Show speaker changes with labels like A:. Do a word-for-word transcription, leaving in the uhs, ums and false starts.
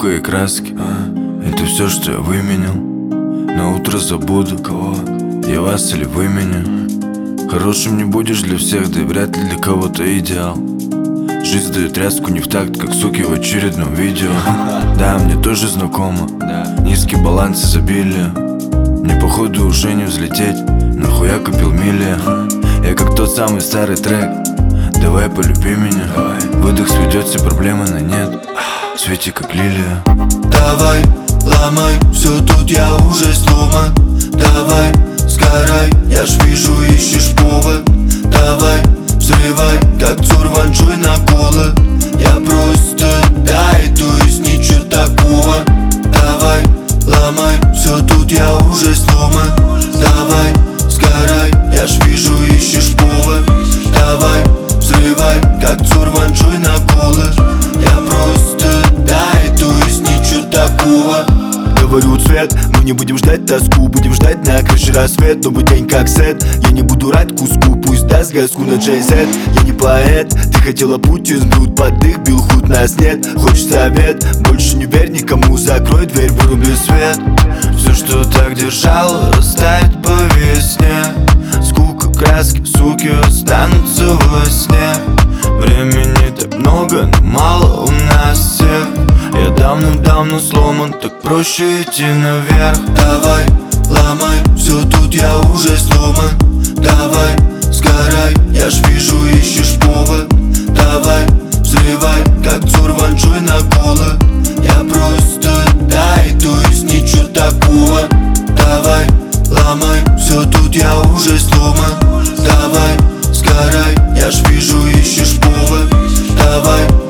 A: скука и краски, это все, что я выменил. На утро забуду, кого, я вас или вы меня. Хорошим не будешь для всех, да и вряд ли для кого-то идеал. Жизнь дает тряску не в такт, как суки в очередном видео. Да, мне тоже знакомо, низкий баланс изобилия. Мне походу уже не взлететь, нахуя купил мили. Я как тот самый старый трек, давай полюби меня. Выдох сведет все проблемы на нет, свети как лилия.
B: Давай, ломай, все тут я уже сломан. Давай, сгорай, я ж вижу, ищешь повод. Давай, взрывай, как Цурванчой на колы. Я просто дай, то есть ничего такого. Давай, ломай, все тут я уже сломан. Давай, сгорай, я ж вижу, ищешь повод. Давай, взрывай, как Цурванчой на колы. Я просто дай, то есть ничего такого.
C: Говорю цвет, мы не будем ждать тоску, будем ждать на крыше рассвет. Новый день как сет, я не буду рать куску, пусть даст газку на джей-зет. Я не поэт, ты хотела Путин, бьют под дых, бил худ, нас нет. Хочешь совет, больше не верь никому, закрой дверь, выруби свет.
A: Все, что так держало, растает по весне. Скука, краски, суки останутся во сне. Времени так много, но мало у нас всех. Я давно-давно сломан, так проще идти наверх.
B: Давай, ломай, все тут я уже сломан. Давай, сгорай, я ж вижу, ищешь повод. Давай, взрывай, как Цурванчой на колы. Я просто дай, то есть ничего такого. Давай, ломай, все тут я уже сломан. Давай, сгорай, я ж вижу, ищешь повод. Давай,